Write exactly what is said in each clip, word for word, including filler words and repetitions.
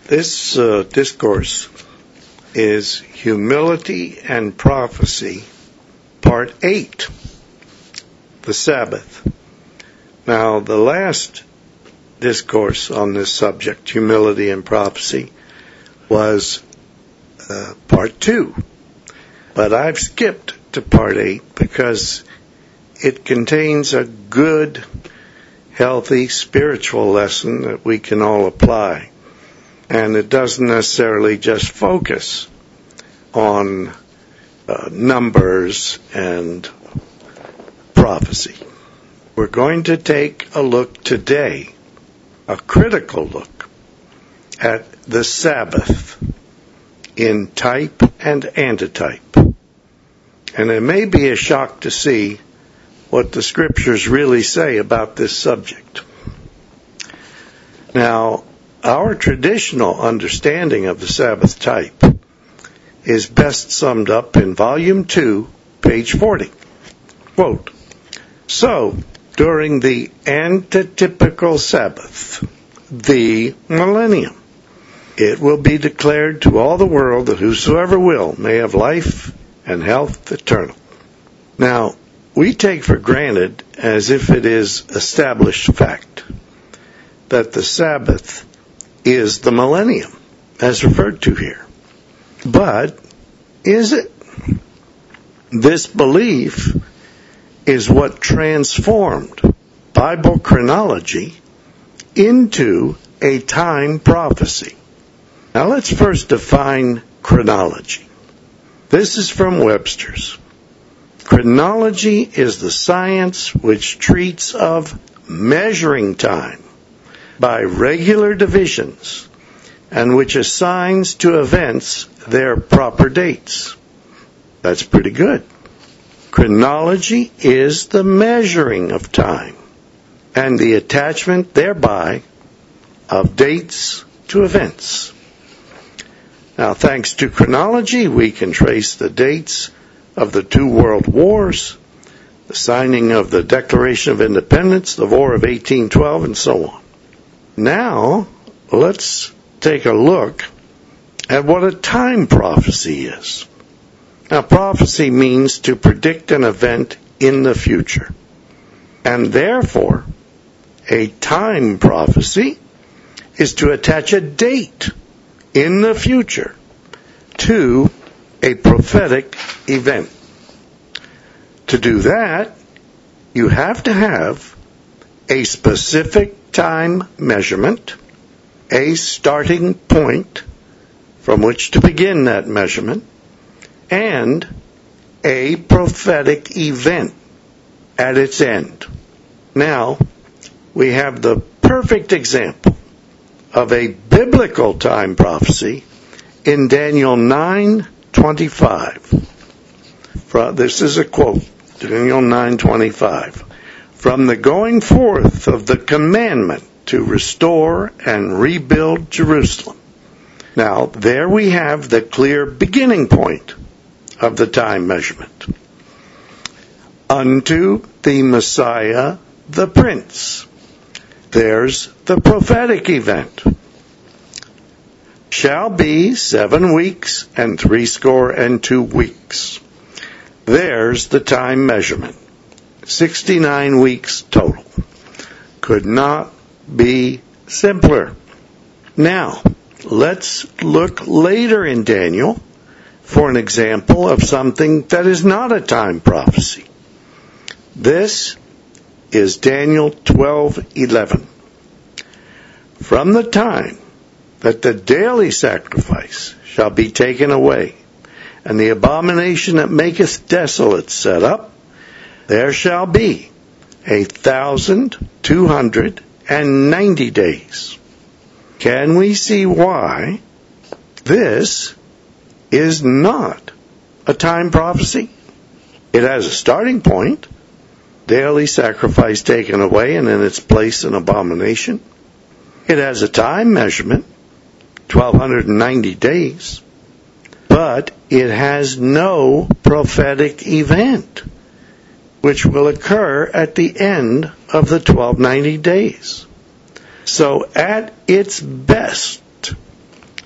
This uh, discourse is Humility and Prophecy, Part eight, the Sabbath. Now, the last discourse on this subject, Humility and Prophecy, was uh, Part two. But I've skipped to Part eight because it contains a good, healthy, spiritual lesson that we can all apply. And it doesn't necessarily just focus on uh, numbers and prophecy. We're going to take a look today, a critical look, at the Sabbath in type and antitype. And it may be a shock to see what the Scriptures really say about this subject. Now, our traditional understanding of the Sabbath type is best summed up in Volume two, page forty. Quote, "So, during the antitypical Sabbath, the millennium, it will be declared to all the world that whosoever will may have life and health eternal." Now, we take for granted, as if it is established fact, that the Sabbath is the millennium, as referred to here. But is it? This belief is what transformed Bible chronology into a time prophecy. Now let's first define chronology. This is from Webster's. Chronology is the science which treats of measuring time by regular divisions, and which assigns to events their proper dates. That's pretty good. Chronology is the measuring of time, and the attachment thereby of dates to events. Now, thanks to chronology, we can trace the dates of the two world wars, the signing of the Declaration of Independence, the War of eighteen twelve, and so on. Now, let's take a look at what a time prophecy is. Now, prophecy means to predict an event in the future. And therefore, a time prophecy is to attach a date in the future to a prophetic event. To do that, you have to have a specific time measurement, a starting point from which to begin that measurement, and a prophetic event at its end. Now, we have the perfect example of a biblical time prophecy in Daniel nine twenty-five. This is a quote, Daniel nine twenty-five. "From the going forth of the commandment to restore and rebuild Jerusalem." Now, there we have the clear beginning point of the time measurement. "Unto the Messiah, the Prince." There's the prophetic event. "Shall be seven weeks and threescore and two weeks." There's the time measurement. sixty-nine weeks total. Could not be simpler. Now, let's look later in Daniel for an example of something that is not a time prophecy. This is Daniel twelve eleven. "From the time that the daily sacrifice shall be taken away, and the abomination that maketh desolate set up, there shall be a thousand two hundred and ninety days." Can we see why this is not a time prophecy? It has a starting point, daily sacrifice taken away, and in its place an abomination. It has a time measurement, twelve ninety days, but it has no prophetic event which will occur at the end of the twelve ninety days. So at its best,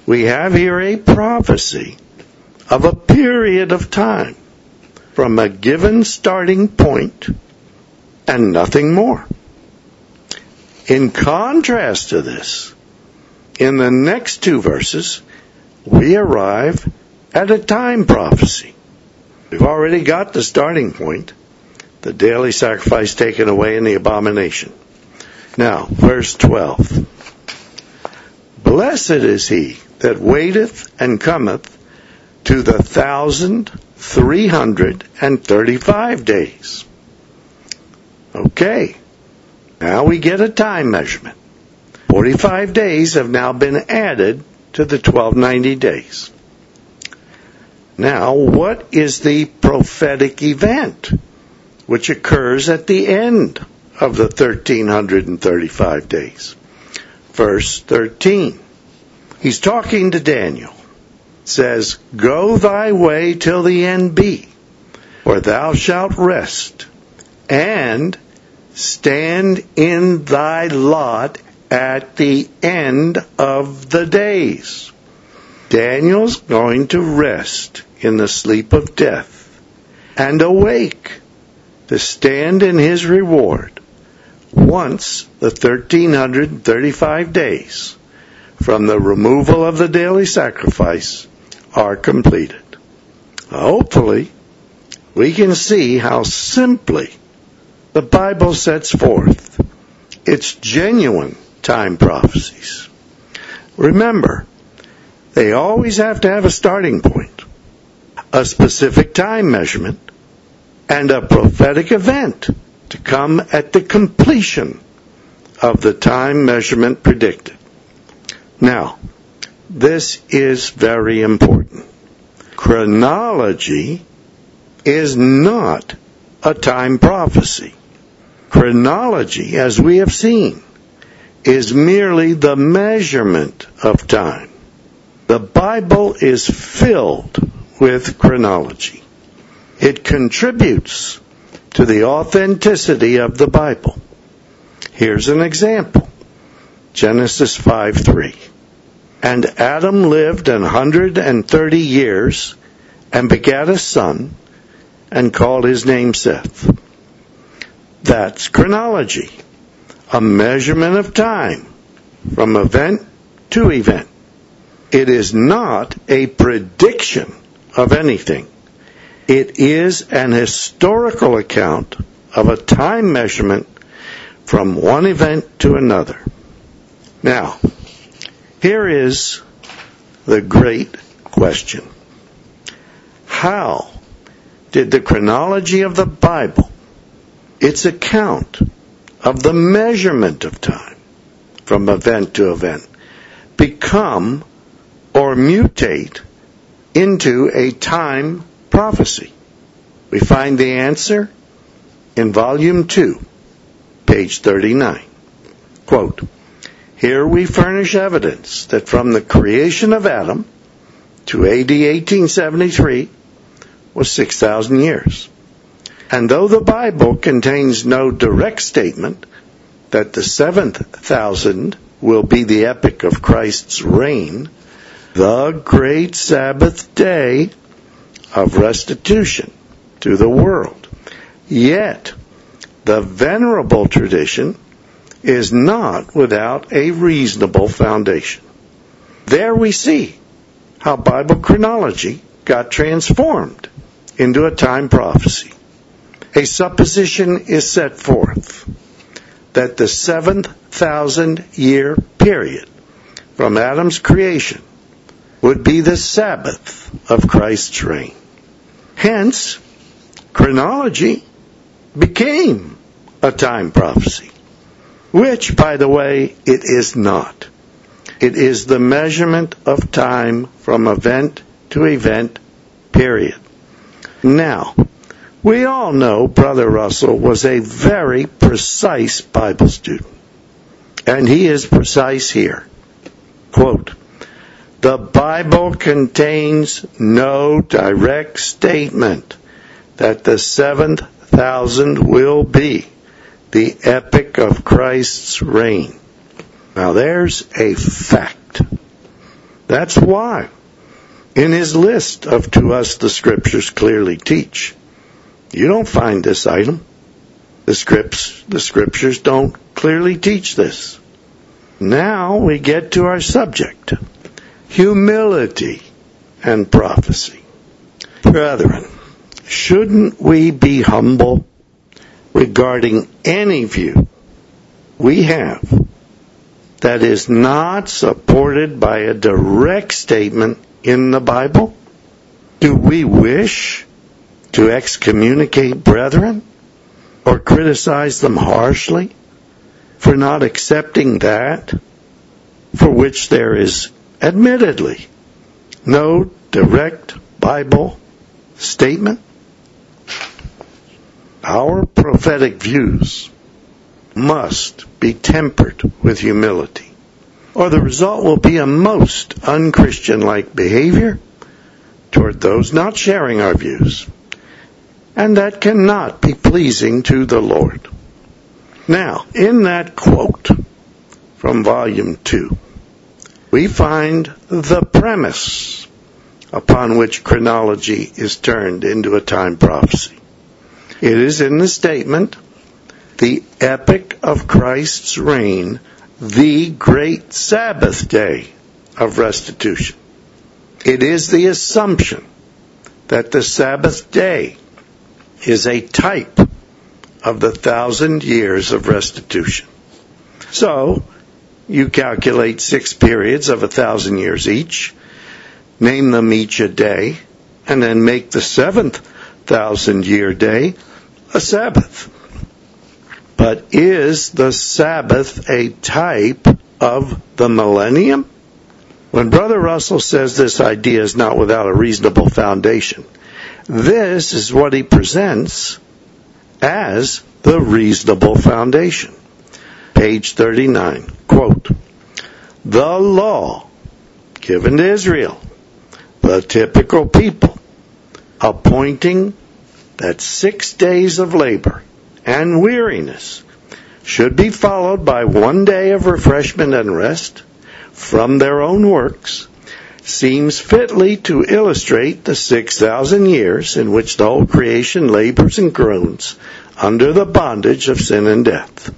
we have here a prophecy of a period of time from a given starting point and nothing more. In contrast to this, in the next two verses, we arrive at a time prophecy. We've already got the starting point, the daily sacrifice taken away and the abomination. Now, verse twelve. Blessed is he that waiteth and cometh to the thousand three hundred and thirty-five days. Okay, now we get a time measurement. Forty-five days have now been added to the twelve ninety days. Now, what is the prophetic event which occurs at the end of the one thousand three hundred thirty-five days? Verse thirteen. He's talking to Daniel. It says, Go thy way till the end be, for thou shalt rest, and stand in thy lot at the end of the days. Daniel's going to rest in the sleep of death and awake to stand in his reward once the one thousand three hundred thirty-five days from the removal of the daily sacrifice are completed. Hopefully, we can see how simply the Bible sets forth its genuine time prophecies. Remember, they always have to have a starting point, a specific time measurement, and a prophetic event to come at the completion of the time measurement predicted. Now, this is very important. Chronology is not a time prophecy. Chronology, as we have seen, is merely the measurement of time. The Bible is filled with chronology. It contributes to the authenticity of the Bible. Here's an example. Genesis five three. And Adam lived an hundred and thirty years, and begat a son, and called his name Seth. That's chronology, a measurement of time from event to event. It is not a prediction of anything. It is an historical account of a time measurement from one event to another. Now, here is the great question. How did the chronology of the Bible, its account of the measurement of time from event to event, become or mutate into a time prophecy? We find the answer in volume two, page thirty-nine. Quote, Here we furnish evidence that from the creation of Adam to A D eighteen seventy-three was six thousand years. And though the Bible contains no direct statement that the seventh thousand will be the epoch of Christ's reign, the great Sabbath day of restitution to the world, yet the venerable tradition is not without a reasonable foundation. There we see how Bible chronology got transformed into a time prophecy. A supposition is set forth that the seventh thousand year period from Adam's creation would be the Sabbath of Christ's reign. Hence, chronology became a time prophecy, which, by the way, it is not. It is the measurement of time from event to event, period. Now, we all know Brother Russell was a very precise Bible student, and he is precise here. Quote, The Bible contains no direct statement that the seventh thousand will be the epoch of Christ's reign. Now there's a fact. That's why, in his list of "To us the Scriptures clearly teach," you don't find this item. The scripts, the Scriptures don't clearly teach this. Now we get to our subject, humility and prophecy. Brethren, shouldn't we be humble regarding any view we have that is not supported by a direct statement in the Bible? Do we wish to excommunicate brethren or criticize them harshly for not accepting that for which there is admittedly no direct Bible statement? Our prophetic views must be tempered with humility, or the result will be a most unchristian-like behavior toward those not sharing our views, and that cannot be pleasing to the Lord. Now, in that quote from Volume two, we find the premise upon which chronology is turned into a time prophecy. It is in the statement, the epoch of Christ's reign, the great Sabbath day of restitution. It is the assumption that the Sabbath day is a type of the thousand years of restitution. So, you calculate six periods of a thousand years each, name them each a day, and then make the seventh thousand year day a Sabbath. But is the Sabbath a type of the millennium? When Brother Russell says this idea is not without a reasonable foundation, this is what he presents as the reasonable foundation. Page thirty-nine, quote, "The law given to Israel, the typical people, appointing that six days of labor and weariness should be followed by one day of refreshment and rest from their own works, seems fitly to illustrate the six thousand years in which the whole creation labors and groans under the bondage of sin and death."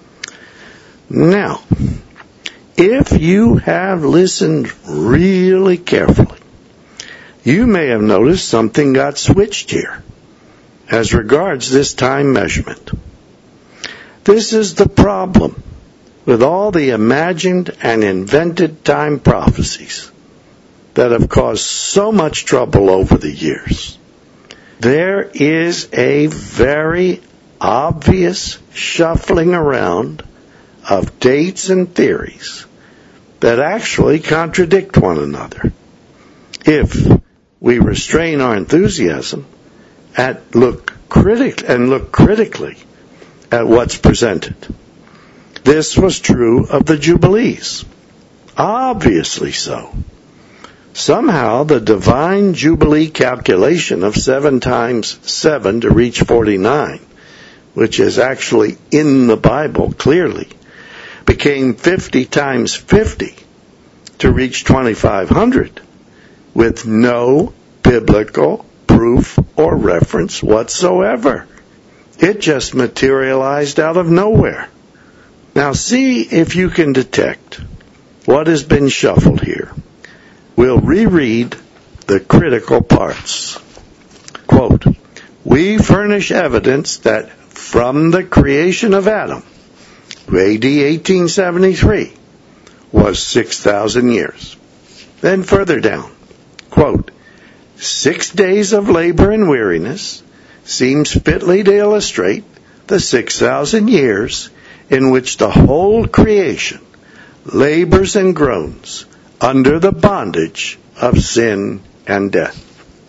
Now, if you have listened really carefully, you may have noticed something got switched here as regards this time measurement. This is the problem with all the imagined and invented time prophecies that have caused so much trouble over the years. There is a very obvious shuffling around of dates and theories that actually contradict one another. If we restrain our enthusiasm at look critic and look critically at what's presented. This was true of the Jubilees. Obviously so. Somehow the divine Jubilee calculation of seven times seven to reach forty-nine, which is actually in the Bible clearly, became fifty times fifty to reach twenty-five hundred with no biblical proof or reference whatsoever. It just materialized out of nowhere. Now see if you can detect what has been shuffled here. We'll reread the critical parts. Quote, "We furnish evidence that from the creation of Adam, A D eighteen seventy-three, was six thousand years." Then further down, quote, "Six days of labor and weariness seems fitly to illustrate the six thousand years in which the whole creation labors and groans under the bondage of sin and death."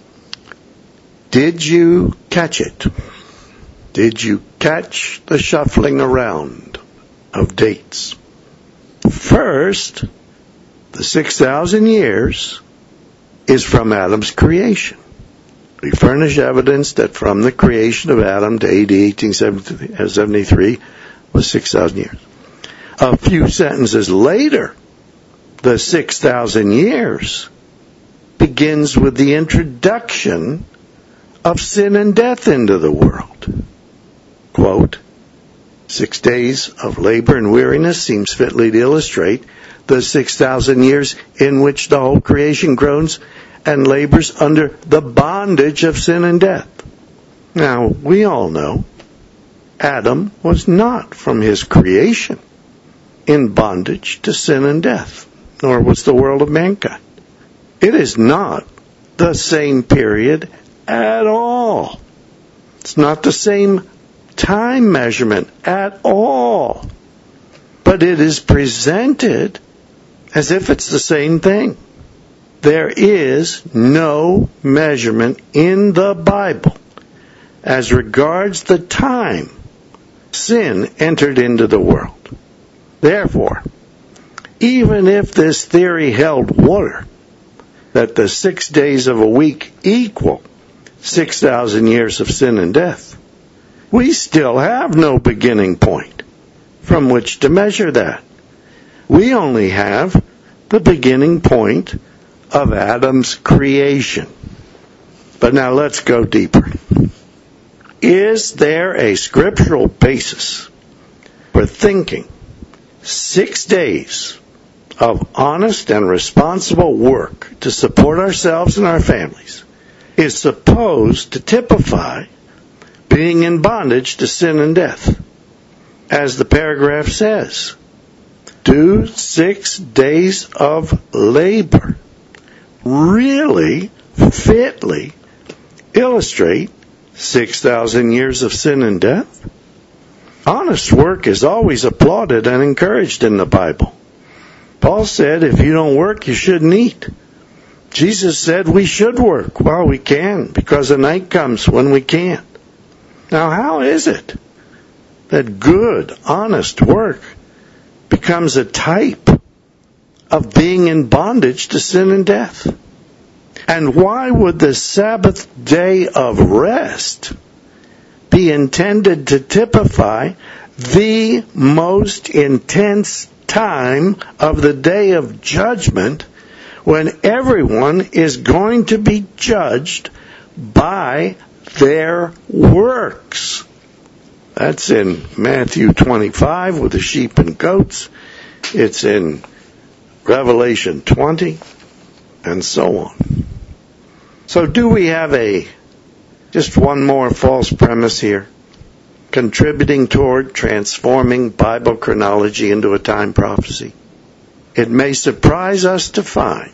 Did you catch it? Did you catch the shuffling around of dates? First, the six thousand years is from Adam's creation. We furnish evidence that from the creation of Adam to A D eighteen seventy-three was six thousand years. A few sentences later, the six thousand years begins with the introduction of sin and death into the world. Quote, six days of labor and weariness seems fitly to illustrate the six thousand years in which the whole creation groans and labors under the bondage of sin and death. Now, we all know Adam was not from his creation in bondage to sin and death, nor was the world of mankind. It is not the same period at all. It's not the same time measurement at all. But it is presented as if it's the same thing. There is no measurement in the Bible as regards the time sin entered into the world. Therefore, even if this theory held water, that the six days of a week equal six thousand years of sin and death, we still have no beginning point from which to measure that. We only have the beginning point of Adam's creation. But now let's go deeper. Is there a scriptural basis for thinking six days of honest and responsible work to support ourselves and our families is supposed to typify being in bondage to sin and death? As the paragraph says, do six days of labor really fitly illustrate six thousand years of sin and death? Honest work is always applauded and encouraged in the Bible. Paul said, if you don't work, you shouldn't eat. Jesus said we should work while we can, because the night comes when we can't. Now, how is it that good, honest work becomes a type of being in bondage to sin and death? And why would the Sabbath day of rest be intended to typify the most intense time of the day of judgment, when everyone is going to be judged by their works? That's in Matthew twenty-five with the sheep and goats. It's in Revelation twenty, and so on. So do we have a just one more false premise here, contributing toward transforming Bible chronology into a time prophecy? It may surprise us to find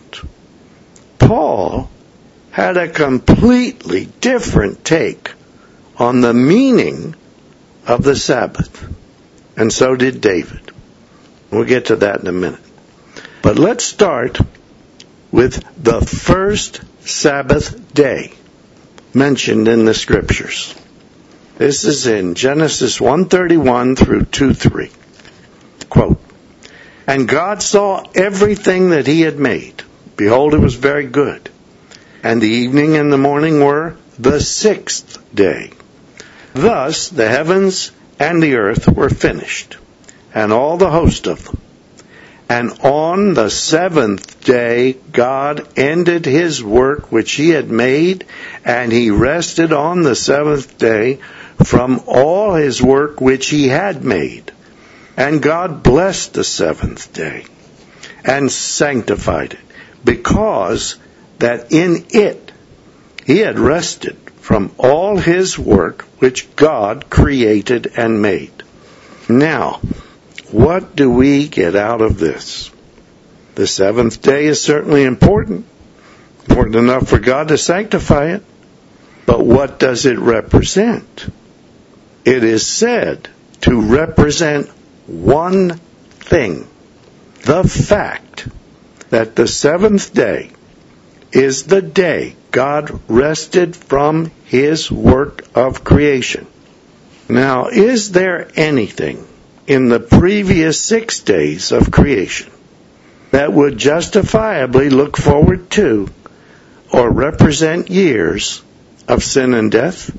Paul had a completely different take on the meaning of the Sabbath, and so did David. We'll get to that in a minute. But let's start with the first Sabbath day mentioned in the Scriptures. This is in Genesis one thirty-one through two three. Quote, and God saw everything that he had made. Behold, it was very good. And the evening and the morning were the sixth day. Thus the heavens and the earth were finished, and all the host of them. And on the seventh day God ended his work which he had made, and he rested on the seventh day from all his work which he had made. And God blessed the seventh day and sanctified it, because that in it he had rested from all his work which God created and made. Now, what do we get out of this? The seventh day is certainly important, important enough for God to sanctify it. But what does it represent? It is said to represent one thing: the fact that the seventh day is the day God rested from his work of creation. Now, is there anything in the previous six days of creation that would justifiably look forward to or represent years of sin and death?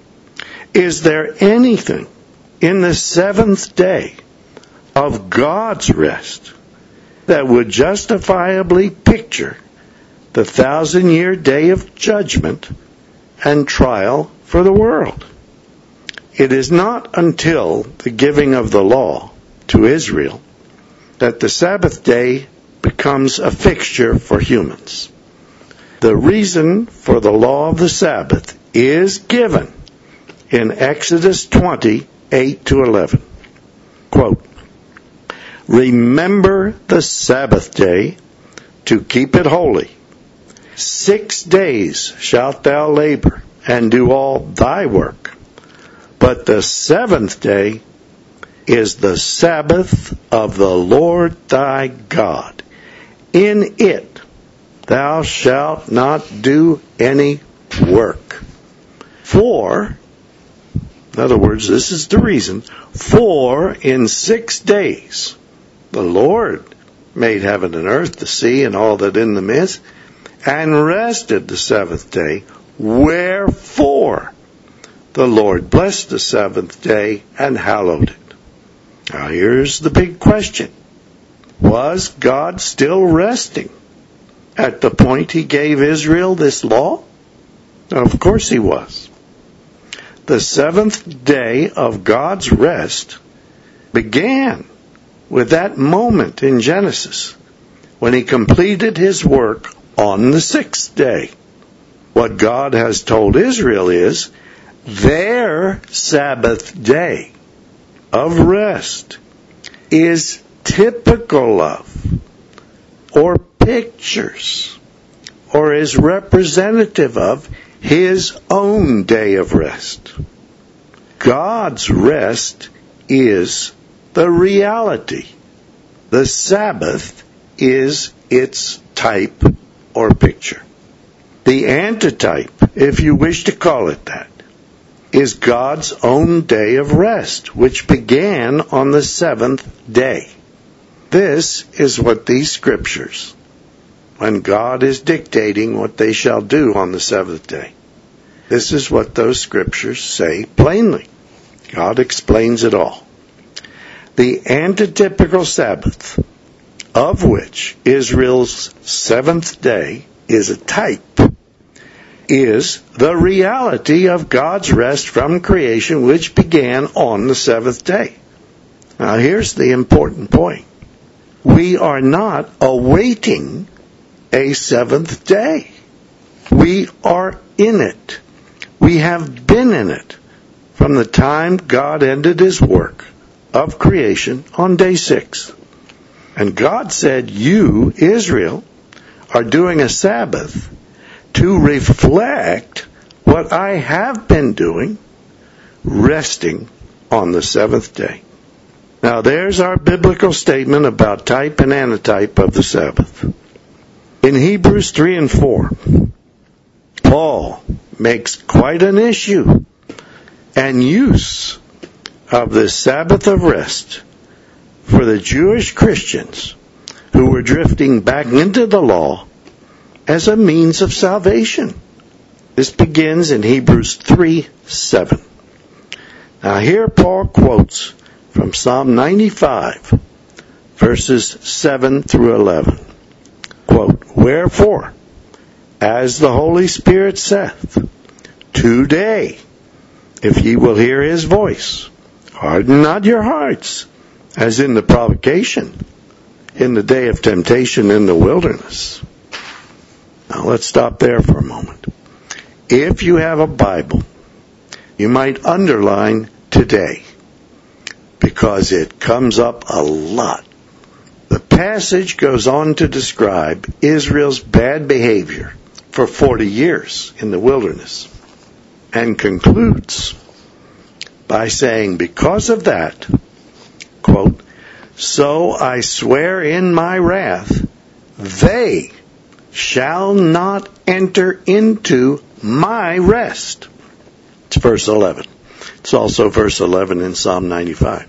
Is there anything in the seventh day of God's rest that would justifiably picture the thousand-year day of judgment and trial for the world. It is not until the giving of the law to Israel that the Sabbath day becomes a fixture for humans. The reason for the law of the Sabbath is given in Exodus twenty, eight to eleven. Quote, "Remember the Sabbath day to keep it holy. Six days shalt thou labor and do all thy work. But the seventh day is the Sabbath of the Lord thy God. In it thou shalt not do any work. For," in other words, this is the reason, "for in six days the Lord made heaven and earth, the sea, and all that in them is, and rested the seventh day. Wherefore the Lord blessed the seventh day and hallowed it." Now here's the big question. Was God still resting at the point he gave Israel this law? Of course he was. The seventh day of God's rest began with that moment in Genesis when he completed his work on the sixth day. What God has told Israel is their Sabbath day of rest is typical of, or pictures, or is representative of his own day of rest. God's rest is the reality. The Sabbath is its type or picture. The antitype, if you wish to call it that, is God's own day of rest, which began on the seventh day. This is what these scriptures, when God is dictating what they shall do on the seventh day, this is what those scriptures say plainly. God explains it all. The antitypical Sabbath, of which Israel's seventh day is a type, is the reality of God's rest from creation, which began on the seventh day. Now here's the important point. We are not awaiting a seventh day. We are in it. We have been in it from the time God ended his work of creation on day six. And God said, you, Israel, are doing a Sabbath to reflect what I have been doing, resting on the seventh day. Now there's our biblical statement about type and antitype of the Sabbath. In Hebrews three and four, Paul makes quite an issue and use of the Sabbath of rest for the Jewish Christians who were drifting back into the law as a means of salvation. This begins in Hebrews three seven. Now here Paul quotes from Psalm ninety-five, verses seven through eleven. Quote, "Wherefore, as the Holy Spirit saith, today, if ye will hear his voice, harden not your hearts, as in the provocation, in the day of temptation in the wilderness." Now let's stop there for a moment. If you have a Bible, you might underline today, because it comes up a lot. The passage goes on to describe Israel's bad behavior for forty years in the wilderness, and concludes by saying, because of that, quote, "So I swear in my wrath, they shall not enter into my rest." It's verse eleven. It's also verse eleven in Psalm ninety-five.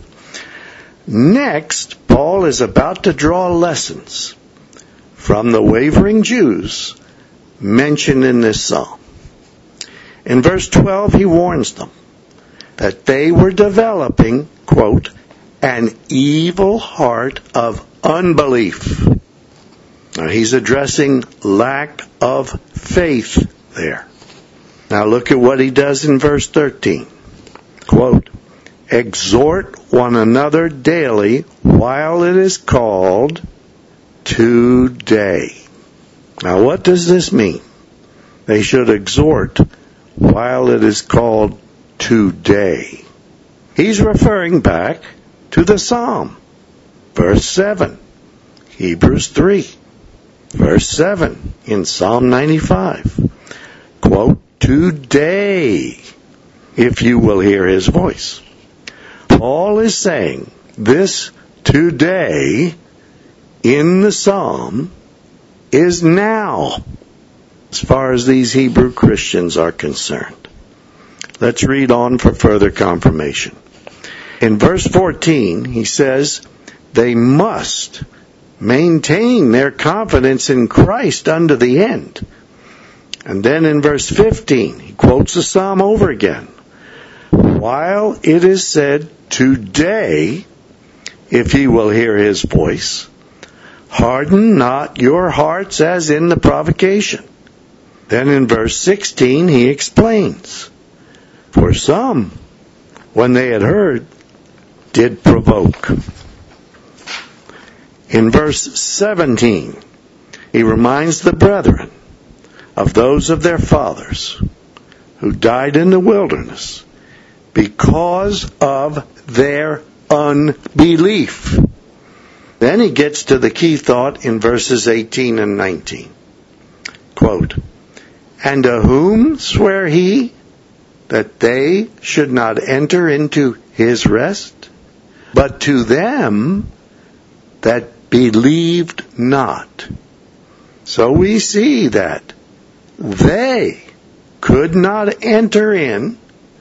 Next, Paul is about to draw lessons from the wavering Jews mentioned in this psalm. In verse twelve, he warns them that they were developing, quote, "an evil heart of unbelief. Now, he's addressing lack of faith there. Now look at what he does in verse thirteen. Quote, exhort one another daily while it is called today. Now what does this mean? They should exhort while it is called today. He's referring back to the Psalm. Verse seven, Hebrews three. Verse seven in Psalm ninety-five. Quote, today, if you will hear his voice. Paul is saying this today in the Psalm is now, as far as these Hebrew Christians are concerned. Let's read on for further confirmation. In verse fourteen, he says, they must maintain their confidence in Christ unto the end. And then in verse fifteen, he quotes the Psalm over again. While it is said, today, if ye will hear his voice, harden not your hearts as in the provocation. Then in verse sixteen, he explains, for some, when they had heard, did provoke. In verse seventeen, he reminds the brethren of those of their fathers who died in the wilderness because of their unbelief. Then he gets to the key thought in verses eighteen and nineteen. Quote, and to whom sware he that they should not enter into his rest? But to them that believed not. So we see that they could not enter in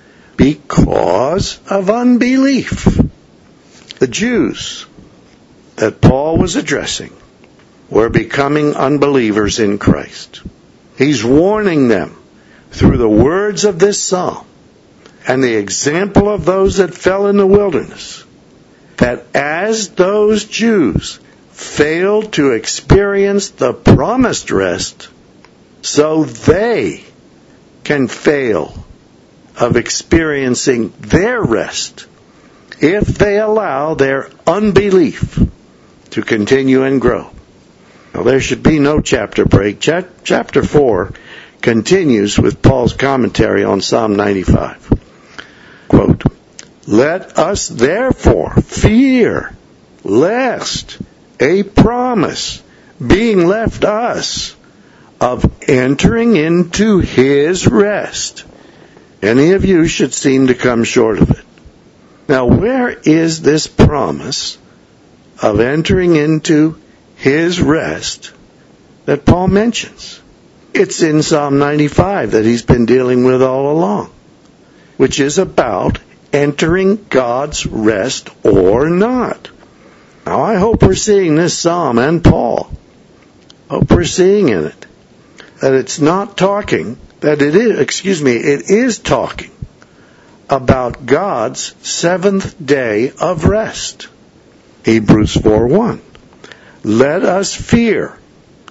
because of unbelief. The Jews that Paul was addressing were becoming unbelievers in Christ. He's warning them through the words of this psalm and the example of those that fell in the wilderness, that as those Jews failed to experience the promised rest, so they can fail of experiencing their rest if they allow their unbelief to continue and grow. Now, there should be no chapter break. Cha- chapter four continues with Paul's commentary on Psalm ninety-five. Quote, let us therefore fear lest a promise being left us of entering into his rest, any of you should seem to come short of it. Now, where is this promise of entering into his rest that Paul mentions? It's in Psalm ninety-five that he's been dealing with all along, which is about entering God's rest or not. Now, I hope we're seeing this psalm and Paul. Hope we're seeing in it that it's not talking, that it is, excuse me, it is talking about God's seventh day of rest. Hebrews four one. Let us fear,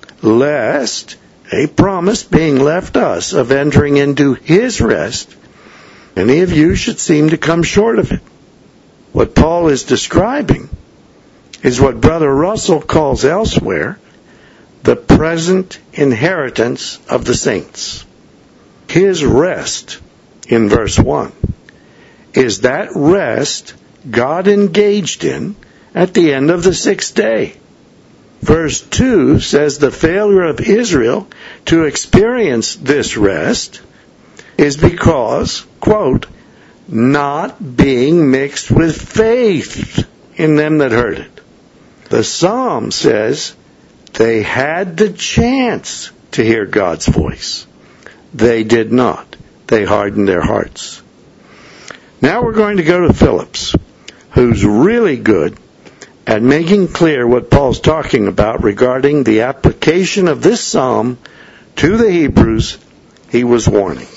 lest a promise being left us of entering into his rest, any of you should seem to come short of it. What Paul is describing is what Brother Russell calls elsewhere the present inheritance of the saints. His rest, in verse one, is that rest God engaged in at the end of the sixth day. Verse two says the failure of Israel to experience this rest is because, quote, not being mixed with faith in them that heard it. The psalm says they had the chance to hear God's voice. They did not. They hardened their hearts. Now we're going to go to Phillips, who's really good at making clear what Paul's talking about regarding the application of this psalm to the Hebrews he was warning.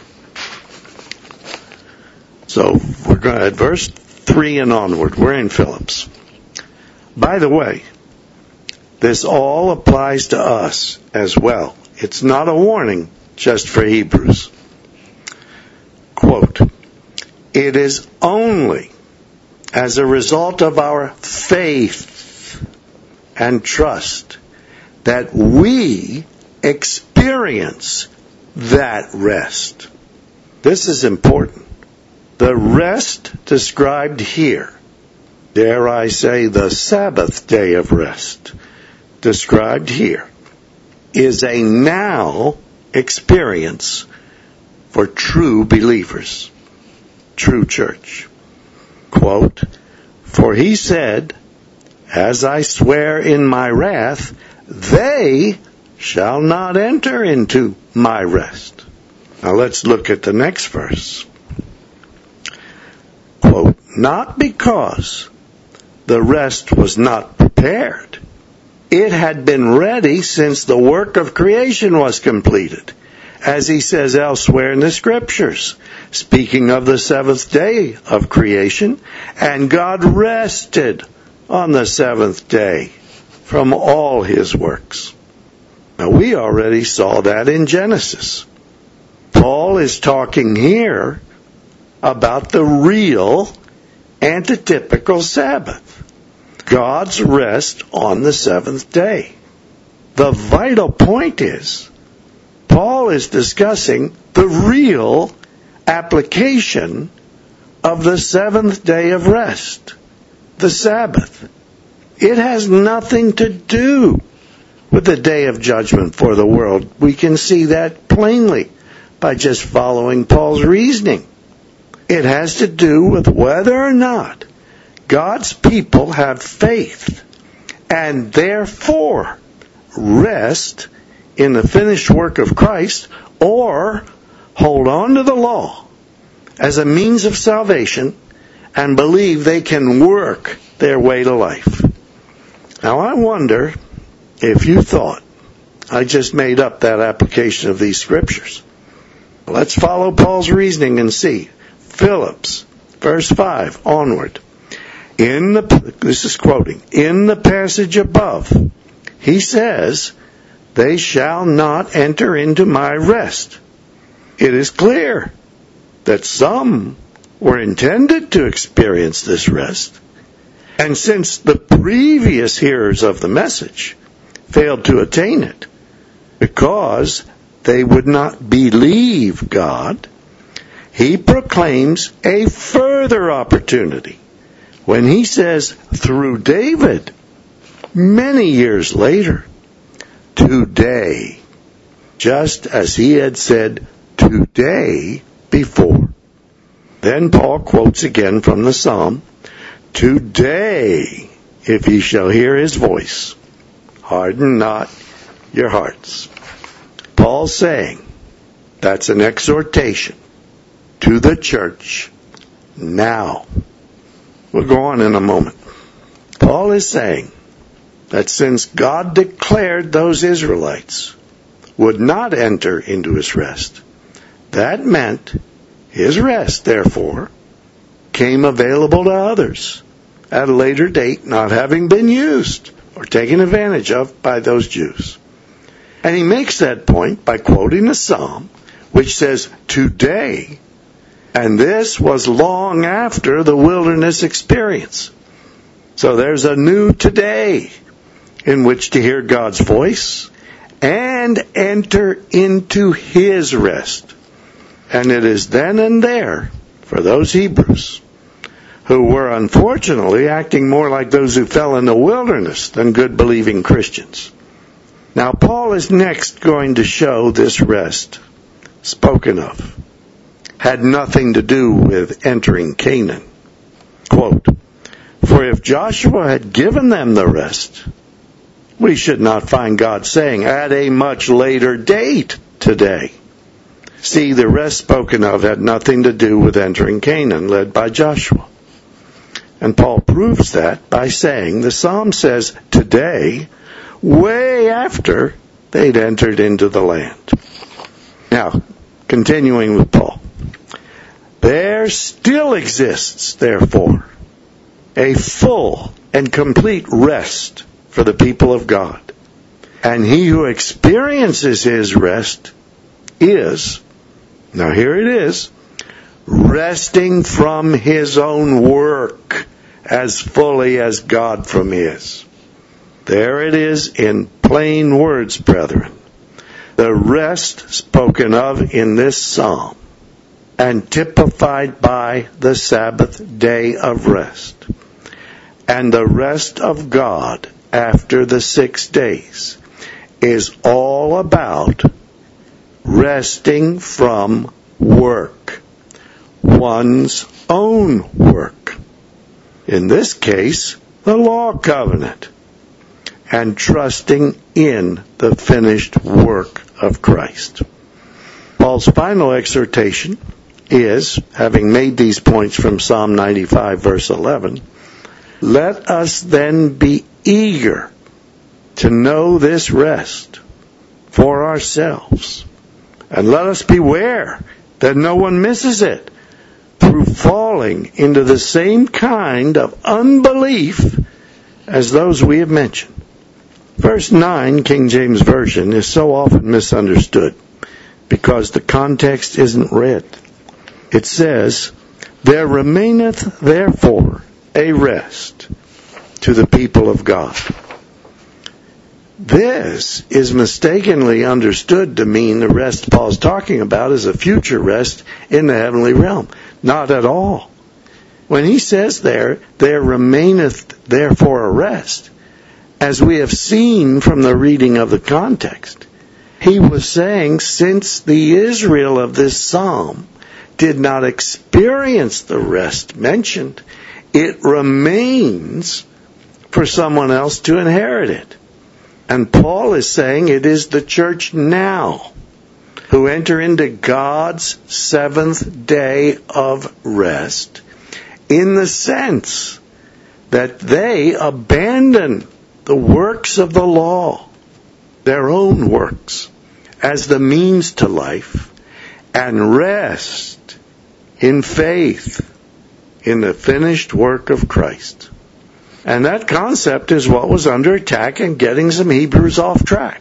So we're going at verse three and onward. We're in Phillips. By the way, This all applies to us as well. It's not a warning just for Hebrews. Quote, "It is only as a result of our faith and trust that we experience that rest." This is important. The rest described here, dare I say the Sabbath day of rest, described here, is a now experience for true believers, true church. Quote, "For he said, as I swear in my wrath, they shall not enter into my rest." Now let's look at the next verse. Quote, "Not because the rest was not prepared. It had been ready since the work of creation was completed, as he says elsewhere in the Scriptures, speaking of the seventh day of creation, and God rested on the seventh day from all his works." Now we already saw that in Genesis. Paul is talking here about the real antitypical Sabbath, God's rest on the seventh day. The vital point is, Paul is discussing the real application of the seventh day of rest, the Sabbath. It has nothing to do with the day of judgment for the world. We can see that plainly by just following Paul's reasoning. It has to do with whether or not God's people have faith and therefore rest in the finished work of Christ, or hold on to the law as a means of salvation and believe they can work their way to life. Now I wonder if you thought I just made up that application of these scriptures. Let's follow Paul's reasoning and see. Phillips, verse five, onward. In the, this is quoting, in the passage above, he says, "They shall not enter into my rest." It is clear that some were intended to experience this rest. And since the previous hearers of the message failed to attain it because they would not believe God, he proclaims a further opportunity when he says, through David, many years later, "Today," just as he had said today before. Then Paul quotes again from the Psalm, "Today, if ye shall hear his voice, harden not your hearts." Paul's saying that's an exhortation to the church now. We'll go on in a moment. Paul is saying that since God declared those Israelites would not enter into his rest, that meant his rest, therefore, came available to others at a later date, not having been used or taken advantage of by those Jews. And he makes that point by quoting a psalm which says, "Today," and this was long after the wilderness experience. So there's a new today in which to hear God's voice and enter into his rest. And it is then and there for those Hebrews who were unfortunately acting more like those who fell in the wilderness than good believing Christians. Now Paul is next going to show this rest spoken of had nothing to do with entering Canaan. Quote, "For if Joshua had given them the rest, we should not find God saying, at a much later date today." See, the rest spoken of had nothing to do with entering Canaan, led by Joshua. And Paul proves that by saying the psalm says today, way after they'd entered into the land. Now, continuing with Paul. "There still exists, therefore, a full and complete rest for the people of God. And he who experiences his rest is, now here it is, resting from his own work as fully as God from his. There it is in plain words, brethren. The rest spoken of in this psalm and typified by the Sabbath day of rest and the rest of God after the six days is all about resting from work, one's own work. In this case, the law covenant, and trusting in the finished work of Christ. Paul's final exhortation is, having made these points from Psalm ninety-five, verse eleven, let us then be eager to know this rest for ourselves, and let us beware that no one misses it through falling into the same kind of unbelief as those we have mentioned. Verse nine, King James Version, is so often misunderstood because the context isn't read. It says, there remaineth therefore a rest to the people of God. This is mistakenly understood to mean the rest Paul's talking about is a future rest in the heavenly realm. Not at all. When he says there, there remaineth therefore a rest, as we have seen from the reading of the context, he was saying since the Israel of this psalm did not experience the rest mentioned, it remains for someone else to inherit it. And Paul is saying it is the church now who enter into God's seventh day of rest in the sense that they abandon the works of the law, their own works, as the means to life, and rest in faith in the finished work of Christ. And that concept is what was under attack and getting some Hebrews off track.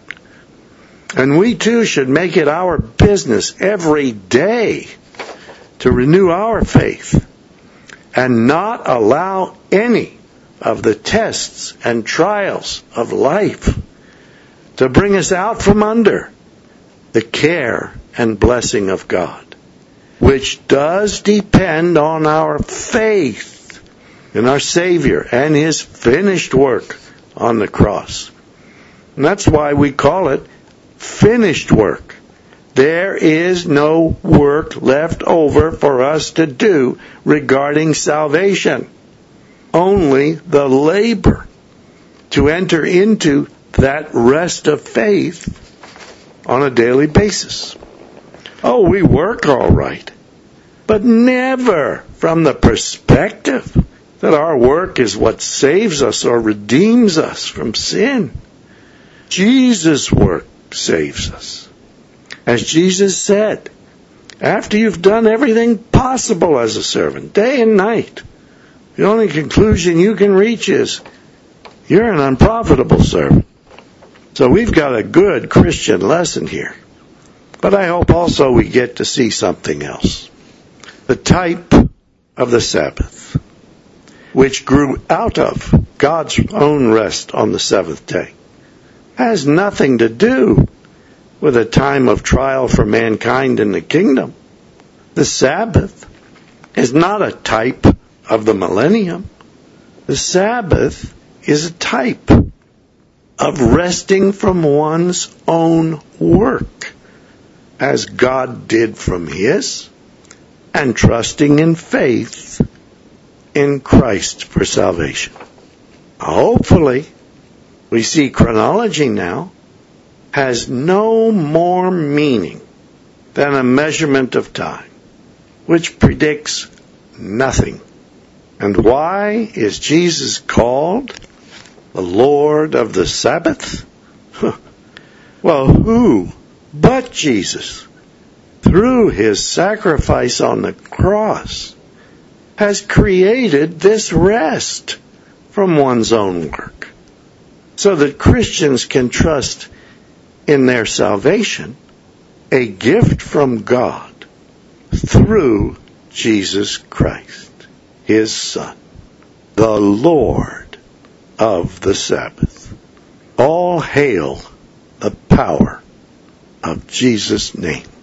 And we too should make it our business every day to renew our faith and not allow any of the tests and trials of life to bring us out from under the care and blessing of God, which does depend on our faith in our Savior and His finished work on the cross. And that's why we call it finished work. There is no work left over for us to do regarding salvation. Only the labor to enter into that rest of faith on a daily basis. Oh, we work all right, but never from the perspective that our work is what saves us or redeems us from sin. Jesus' work saves us. As Jesus said, after you've done everything possible as a servant, day and night, the only conclusion you can reach is, you're an unprofitable servant. So we've got a good Christian lesson here. But I hope also we get to see something else. The type of the Sabbath, which grew out of God's own rest on the seventh day, has nothing to do with a time of trial for mankind in the kingdom. The Sabbath is not a type of the millennium. The Sabbath is a type of resting from one's own work, as God did from His, and trusting in faith in Christ for salvation. Hopefully, we see chronology now has no more meaning than a measurement of time, which predicts nothing. And why is Jesus called the Lord of the Sabbath? Well, who but Jesus, through His sacrifice on the cross, has created this rest from one's own work? so that Christians can trust in their salvation, a gift from God through Jesus Christ, His Son, the Lord of the Sabbath. All hail the power of Jesus' name.